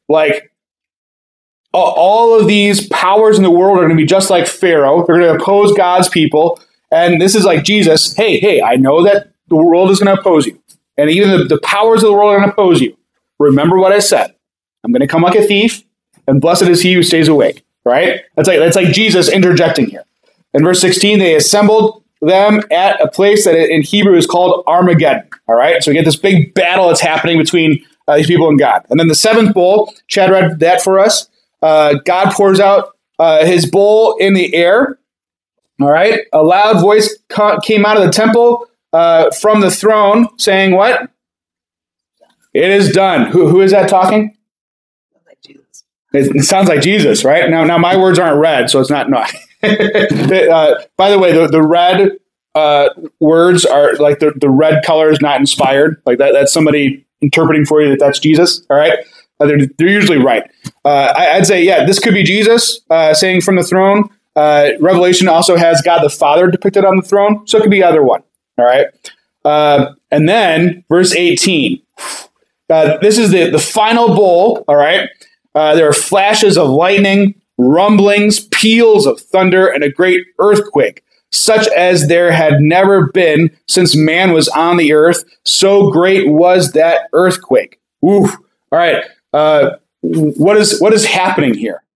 all of these powers in the world are going to be just like Pharaoh. They're going to oppose God's people, And this is like Jesus, hey, I know that the world is going to oppose you. And even the powers of the world are going to oppose you. Remember what I said. I'm going to come like a thief, and blessed is he who stays awake. Right? That's like Jesus interjecting here. In verse 16, they assembled them at a place that in Hebrew is called Armageddon. All right? So we get this big battle that's happening between these people and God. And then the seventh bowl, Chad read that for us. God pours out his bowl in the air. All right? A loud voice came out of the temple from the throne saying what? It is done. Who is that talking? Like Jesus. It sounds like Jesus, right? Now my words aren't red, so it's not. No. By the way, the red words are like the red color is not inspired. Like that's somebody interpreting for you that that's Jesus. All right, they're usually right. I'd say this could be Jesus saying from the throne. Revelation also has God the Father depicted on the throne, so it could be either one. All right, and then verse 18. This is the final bowl. All right. There are flashes of lightning, rumblings, peals of thunder, and a great earthquake, such as there had never been since man was on the earth. So great was that earthquake. Ooh. All right. What is happening here?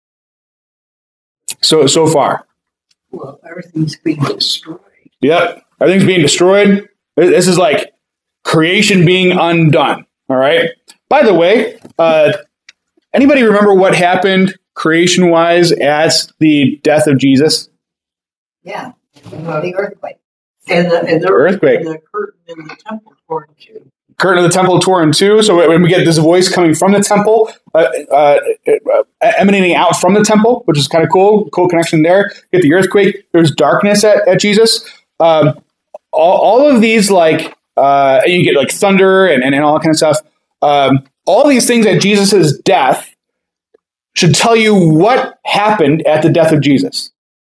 So far. Well, everything's being destroyed. Yep. Everything's being destroyed. This is like creation being undone. All right. By the way, anybody remember what happened creation-wise at the death of Jesus? Yeah. The earthquake. And the Earthquake. And the curtain in the temple tore in two. Curtain of the temple tore in two. So when we get this voice coming from the temple, emanating out from the temple, which is kind of cool connection there. Get the earthquake. There's darkness at Jesus. All of these, like, you get like thunder and all that kind of stuff. All these things at Jesus' death should tell you what happened at the death of Jesus.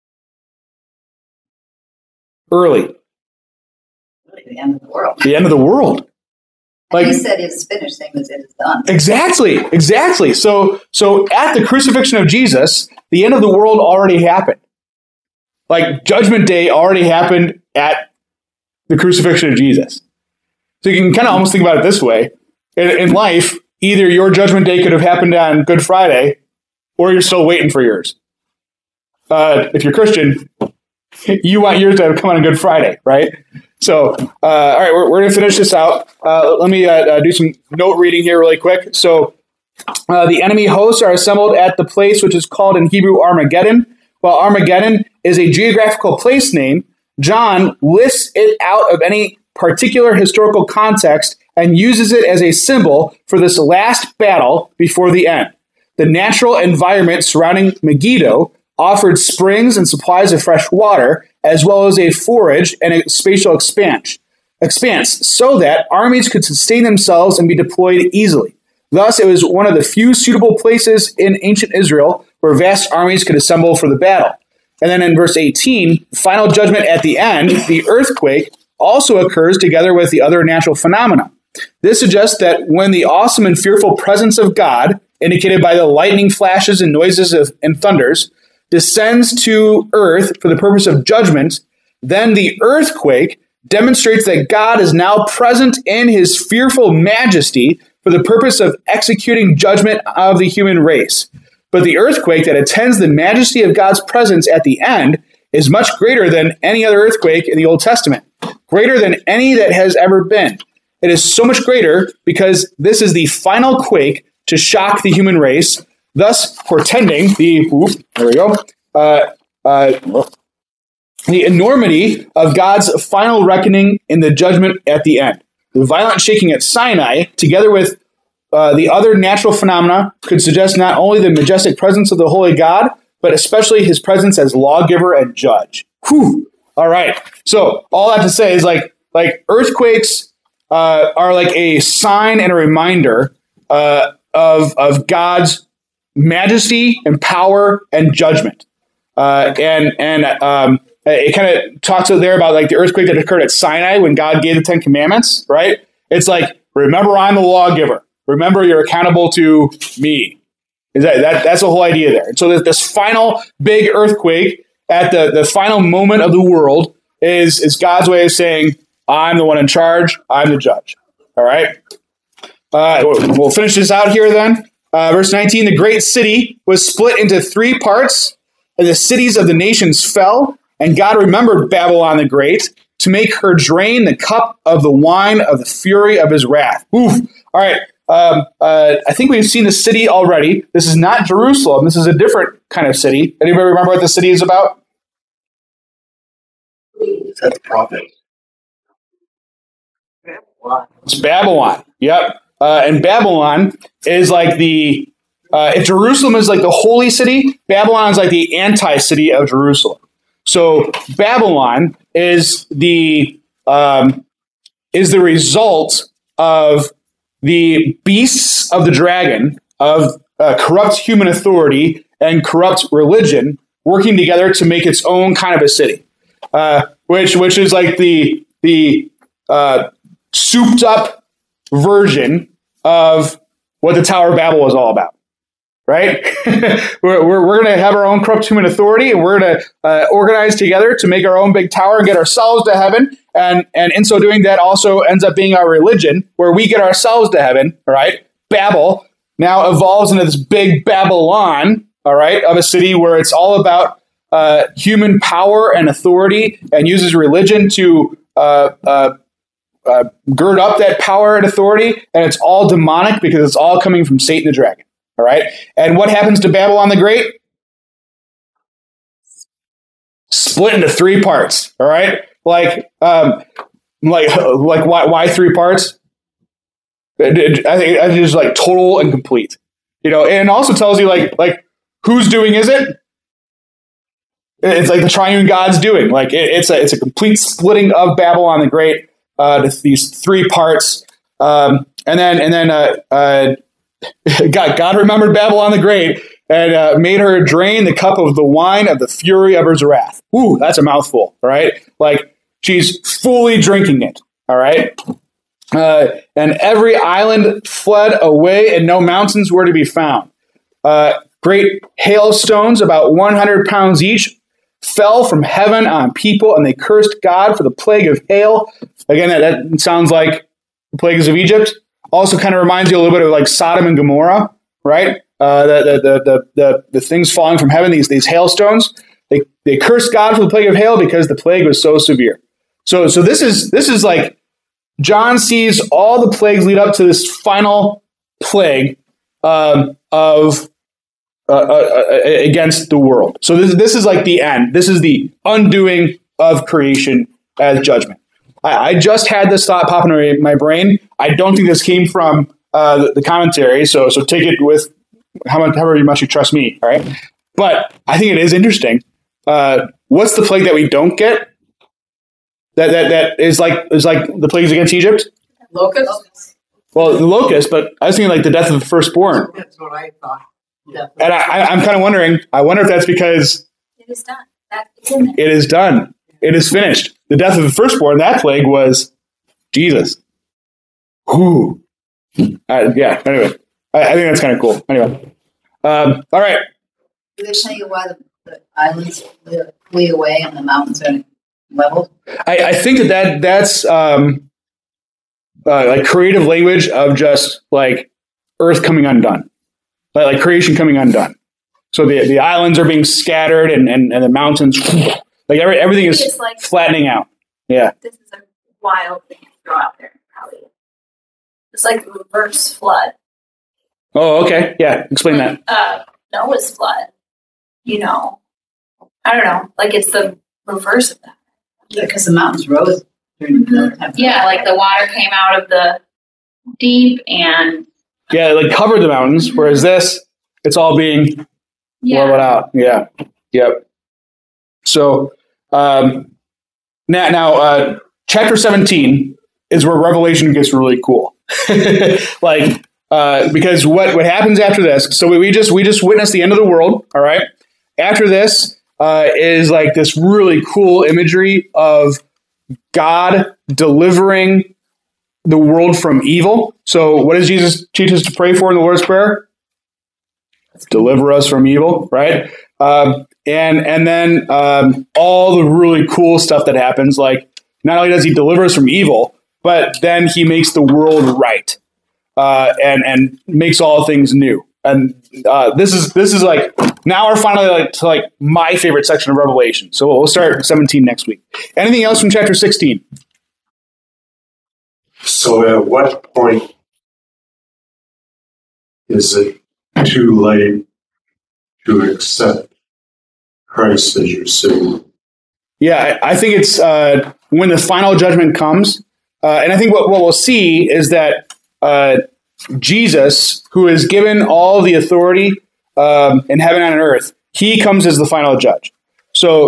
Early. Really, the end of the world. The end of the world. And he said it is finished, same as it is done. Exactly. So at the crucifixion of Jesus, the end of the world already happened. Like Judgment Day already happened at the crucifixion of Jesus. So you can kind of almost think about it this way. In life, either your Judgment Day could have happened on Good Friday, or you're still waiting for yours. If you're Christian, you want yours to have come on Good Friday, right? So, all right, we're going to finish this out. Let me do some note reading here really quick. So, the enemy hosts are assembled at the place which is called in Hebrew Armageddon. While Armageddon is a geographical place name, John lifts it out of any particular historical context and uses it as a symbol for this last battle before the end. The natural environment surrounding Megiddo offered springs and supplies of fresh water, as well as a forage and a spatial expanse, so that armies could sustain themselves and be deployed easily. Thus, it was one of the few suitable places in ancient Israel where vast armies could assemble for the battle. And then in verse 18, final judgment at the end, the earthquake also occurs together with the other natural phenomena. This suggests that when the awesome and fearful presence of God, indicated by the lightning flashes and noises and thunders, descends to earth for the purpose of judgment, then the earthquake demonstrates that God is now present in his fearful majesty for the purpose of executing judgment of the human race. But the earthquake that attends the majesty of God's presence at the end is much greater than any other earthquake in the Old Testament, greater than any that has ever been. It is so much greater because this is the final quake to shock the human race, thus portending the enormity of God's final reckoning in the judgment at the end. The violent shaking at Sinai, together with the other natural phenomena, could suggest not only the majestic presence of the holy God, but especially his presence as lawgiver and judge. Whew. All right. So all that to say is like earthquakes are like a sign and a reminder of God's majesty and power and judgment. It kind of talks there about like the earthquake that occurred at Sinai when God gave the 10 Commandments, right? It's like, remember, I'm the lawgiver. Remember, you're accountable to me. That's the whole idea there. And so this final big earthquake at the final moment of the world is God's way of saying, I'm the one in charge. I'm the judge. All right. We'll finish this out here then. Verse 19, the great city was split into 3 parts, and the cities of the nations fell, and God remembered Babylon the Great to make her drain the cup of the wine of the fury of his wrath. Oof. All right. I think we've seen the city already. This is not Jerusalem. This is a different kind of city. Anybody remember what the city is about? Is that the prophet? It's Babylon. Yep. And Babylon is like the, if Jerusalem is like the holy city, Babylon is like the anti-city of Jerusalem. So Babylon is the result of the beasts of the dragon, of corrupt human authority and corrupt religion working together to make its own kind of a city, which is like the souped up version of what the Tower of Babel was all about, right? we're going to have our own corrupt human authority, and we're going to organize together to make our own big tower and get ourselves to heaven. And in so doing, that also ends up being our religion, where we get ourselves to heaven, all right? Babel now evolves into this big Babylon, all right, of a city where it's all about human power and authority, and uses religion to gird up that power and authority, and it's all demonic because it's all coming from Satan the dragon. All right. And what happens to Babylon the Great? Split into 3 parts. All right. Like why 3 parts? I think it's like total and complete. And it also tells you like whose doing is it? It's like the triune God's doing. Like it's a complete splitting of Babylon the Great. These 3 parts, and then God remembered Babylon the Great and made her drain the cup of the wine of the fury of his wrath. Ooh, that's a mouthful, all right? Like she's fully drinking it, all right? And every island fled away, and no mountains were to be found. Great hailstones, about 100 pounds each, fell from heaven on people, and they cursed God for the plague of hail. Again, that sounds like the plagues of Egypt. Also kind of reminds you a little bit of like Sodom and Gomorrah, right? The things falling from heaven, these hailstones. They cursed God for the plague of hail because the plague was so severe. So this is like John sees all the plagues lead up to this final plague of against the world. So this is like the end. This is the undoing of creation as judgment. I just had this thought pop into my brain. I don't think this came from the commentary, so take it with however much you trust me, all right? But I think it is interesting. What's the plague that we don't get? That is like the plagues against Egypt? Locusts? Well, the locust, but I was thinking like the death of the firstborn. That's what I thought. And I'm kind of wondering, I wonder if that's because It is done. It's in there. it is done. It is finished. The death of the firstborn, that plague was Jesus. Whew. Yeah, anyway. I think that's kind of cool. Anyway. All right. Do they tell you why the islands flee away and the mountains are leveled? I think that's like creative language of just like earth coming undone. Like creation coming undone. So the islands are being scattered and the mountains, like everything is It's like- flattening out. Yeah. This is a wild thing to throw out there, probably. It's like the reverse flood. Oh, okay. Yeah. Explain that. Noah's flood. I don't know. Like it's the reverse of that. Yeah, because the mountains rose during the time. Yeah, like the water came out of the deep and Yeah. Like covered the mountains, whereas this, it's all being leveled out. Yeah. Yep. So now chapter 17 is where Revelation gets really cool. Because what happens after this? So we just witnessed the end of the world. All right. After this is like this really cool imagery of God delivering the world from evil. So what does Jesus teach us to pray for in the Lord's Prayer? Deliver us from evil, right? and then all the really cool stuff that happens. Like, not only does he deliver us from evil, but then he makes the world right, and makes all things new. And this is like, now we're finally to my favorite section of Revelation. So we'll start 17 next week. Anything else from chapter 16? So at what point is it too late to accept Christ as your Savior? Yeah, I think it's when the final judgment comes. And I think what we'll see is that Jesus, who is given all the authority in heaven and on earth, he comes as the final judge. So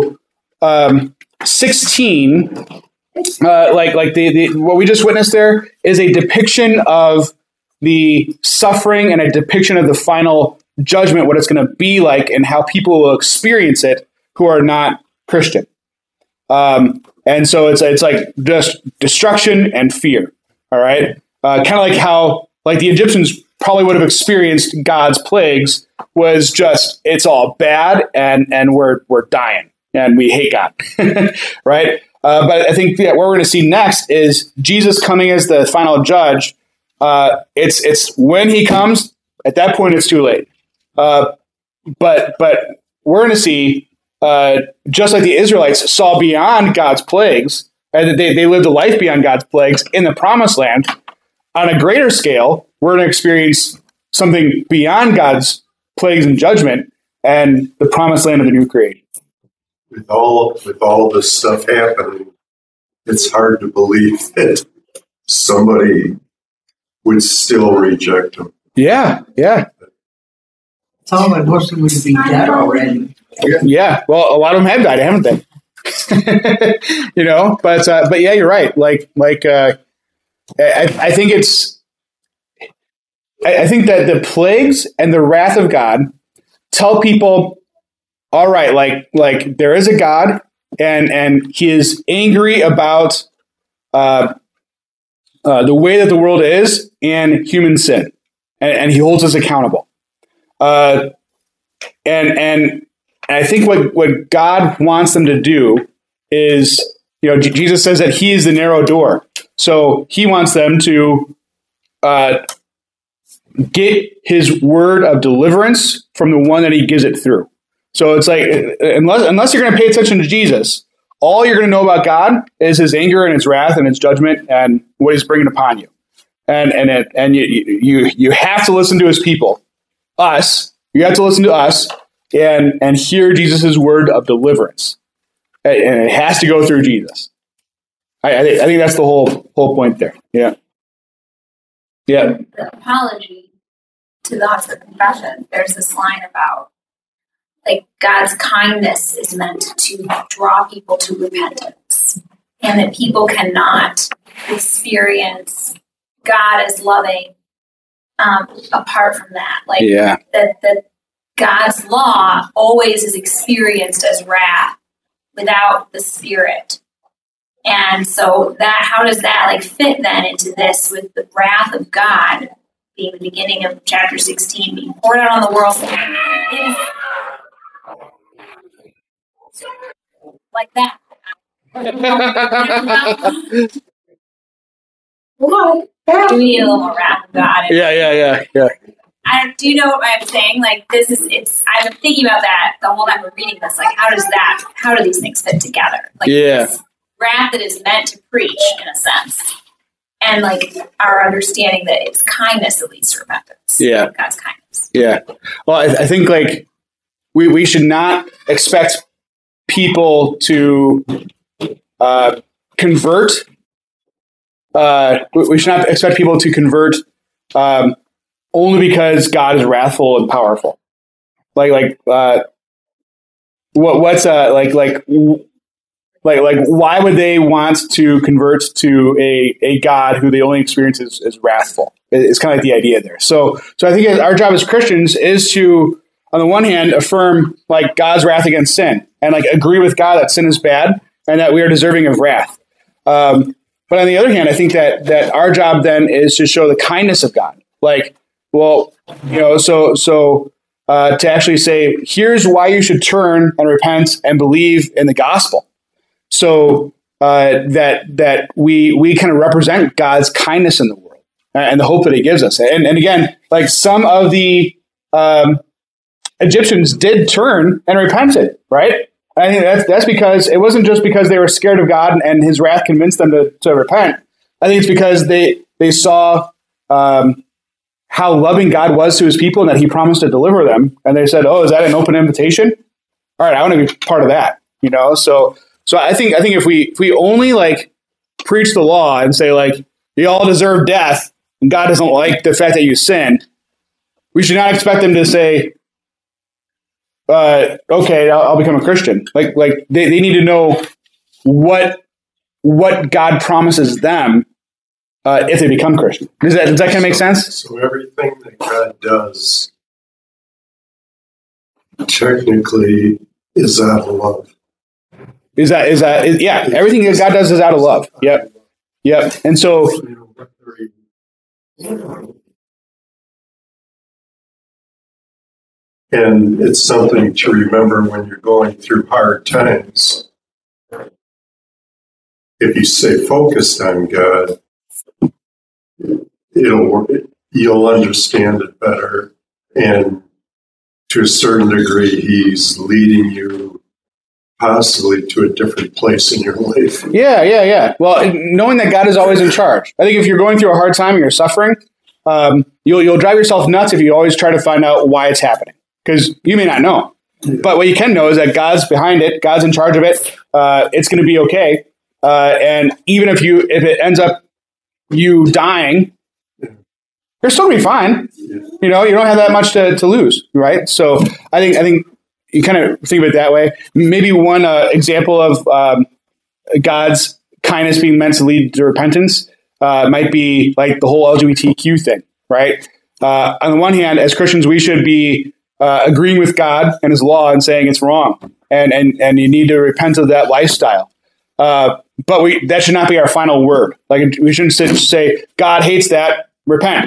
16, like the what we just witnessed there is a depiction of the suffering and a depiction of the final judgment, what it's going to be like, and how people will experience it who are not Christian. And so it's like just destruction and fear. All right. Kind of like how the Egyptians probably would have experienced God's plagues, was just, it's all bad and we're dying and we hate God. Right. But I think that what we're going to see next is Jesus coming as the final judge. It's when he comes, at that point, it's too late. But we're going to see, just like the Israelites saw beyond God's plagues, and they lived a life beyond God's plagues in the promised land, on a greater scale, we're going to experience something beyond God's plagues and judgment and the promised land of the new creation. With all this stuff happening, it's hard to believe that somebody would still reject him. Yeah. Some of them mostly would be dead already. Yeah. Well, a lot of them have died, haven't they? But yeah, you're right. I think I think that the plagues and the wrath of God tell people, all right, like there is a God, and he is angry about the way that the world is and human sin, and he holds us accountable. And I think what God wants them to do is, Jesus says that he is the narrow door. So he wants them to get his word of deliverance from the one that he gives it through. So it's like, unless you're going to pay attention to Jesus, all you're going to know about God is his anger and his wrath and his judgment and what he's bringing upon you. And you have to listen to his people, us. You have to listen to us and hear Jesus' word of deliverance. And it has to go through Jesus. I think that's the whole point there. Yeah. The apology to the Oscar Confession, there's this line about God's kindness is meant to draw people to repentance, and that people cannot experience God as loving apart from that. That God's law always is experienced as wrath without the Spirit. And so how does that fit then into this, with the wrath of God being the beginning of chapter 16 being poured out on the world like that? Do we need a little more wrath of God? Yeah. Do you know what I'm saying? I've been thinking about that the whole time we're reading this. How do these things fit together? This wrath that is meant to preach, in a sense, and our understanding that it's kindness that leads to repentance. Yeah. God's kindness. Yeah. Well, I think we should not expect people to convert. We should not expect people to convert only because God is wrathful and powerful. Why would they want to convert to a God who they only experience as wrathful? It's kind of the idea there. So I think our job as Christians is to, on the one hand, affirm God's wrath against sin and agree with God that sin is bad and that we are deserving of wrath. But on the other hand, I think that our job then is to show the kindness of God. So to actually say, here's why you should turn and repent and believe in the gospel. So that we kind of represent God's kindness in the world and the hope that he gives us. And again, like some of the Egyptians did turn and repented, right? I think that's because it wasn't just because they were scared of God and his wrath convinced them to repent. I think it's because they saw how loving God was to his people and that he promised to deliver them. And they said, oh, is that an open invitation? All right, I want to be part of that, you know? So I think if we only like preach the law and say like, you all deserve death and God doesn't like the fact that you sinned, we should not expect them to say, okay, I'll become a Christian. Like they need to know what God promises them if they become Christian. Does that kind of make sense? So everything that God does technically is out of love. Yeah, everything that God does is out of love. Yep. And so, and it's something to remember when you're going through hard times. If you stay focused on God, it'll work. You'll understand it better, and to a certain degree, he's leading you possibly to a different place in your life. Yeah. Well, knowing that God is always in charge. I think if you're going through a hard time and you're suffering, you'll drive yourself nuts if you always try to find out why it's happening, because you may not know. Yeah. But what you can know is that God's behind it. God's in charge of it. It's going to be okay. And even if it ends up you dying, you're still going to be fine. Yeah. You know, you don't have that much to lose, right? So I think you kind of think of it that way. Maybe one example of God's kindness being meant to lead to repentance might be like the whole LGBTQ thing, right? On the one hand, as Christians, we should be agreeing with God and his law and saying it's wrong, and you need to repent of that lifestyle. But that should not be our final word. Like, we shouldn't say God hates that, repent.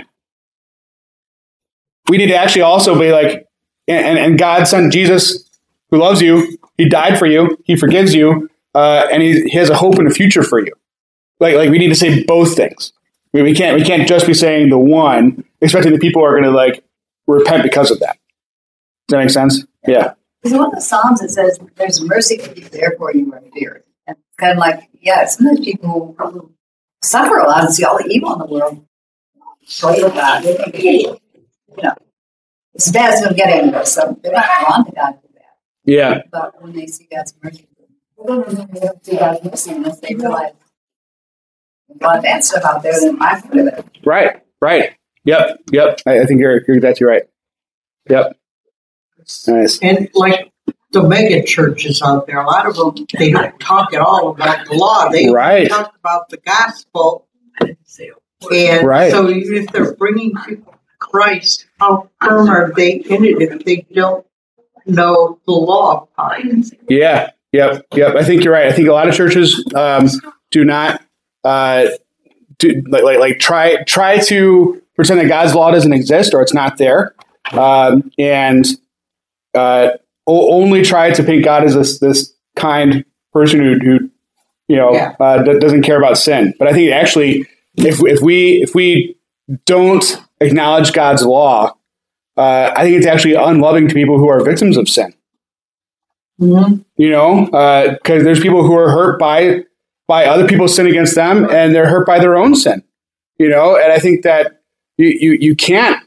We need to actually also be like, and God sent Jesus, who loves you. He died for you. He forgives you, and he has a hope and a future for you. Like we need to say both things. We can't just be saying the one, expecting that people are going to like repent because of that. Does that make sense? Yeah. Because one of the Psalms, it says, "There's mercy for you, therefore you are feared." And it's kind of like, yeah, sometimes people who suffer a lot and see all the evil in the world, pray to God. They think, you know, it's bad as them get anywhere, so they're not drawn to God for that. Yeah. But when they see God's mercy, they see God's mercy unless they realize there's a lot of bad stuff out there that might put it. Right. Yep. I think you're exactly right. Yep. Nice. And like the mega churches out there, a lot of them, they don't talk at all about the law. They talk about the gospel. And so even if they're bringing people to Christ, how firm are they in it if they don't know the law? Yeah. Yep. I think you're right. I think a lot of churches do not try to pretend that God's law doesn't exist or it's not there, and only try to paint God as this kind person who doesn't care about sin. But I think actually, if we don't acknowledge God's law, I think it's actually unloving to people who are victims of sin. Mm-hmm. You know, because there's people who are hurt by other people's sin against them, and they're hurt by their own sin. You know, and I think that you can't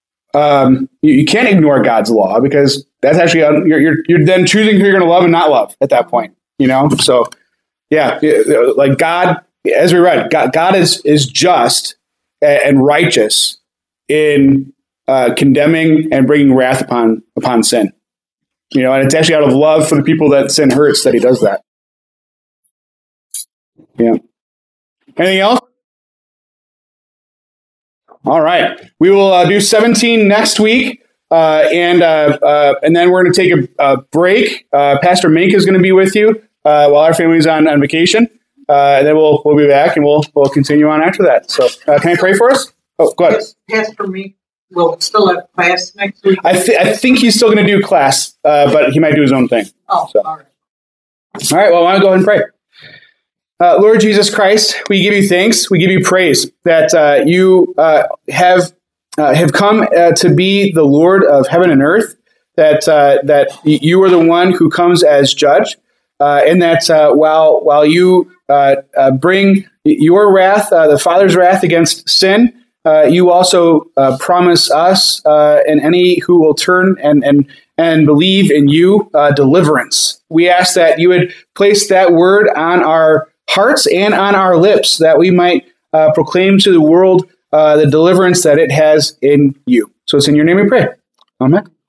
ignore God's law, because that's actually you're then choosing who you're going to love and not love at that point. You know, so yeah, like God, as we read, God is just and righteous in condemning and bringing wrath upon sin. You know, and it's actually out of love for the people that sin hurts that he does that. Yeah. Anything else? All right. We will do 17 next week, and then we're going to take a break. Pastor Mink is going to be with you while our family's on vacation, and then we'll be back and we'll continue on after that. So, can I pray for us? Oh, go ahead. Pastor Mink we'll still have class next week? I think he's still going to do class, but he might do his own thing. Oh, So. all right. All right, well, I want to go ahead and pray. Lord Jesus Christ, we give you thanks. We give you praise that you have come to be the Lord of heaven and earth, that you are the one who comes as judge, and that while you bring your wrath, the Father's wrath against sin, you also promise us and any who will turn and believe in you deliverance. We ask that you would place that word on our hearts and on our lips, that we might proclaim to the world the deliverance that it has in you. So it's in your name we pray. Amen.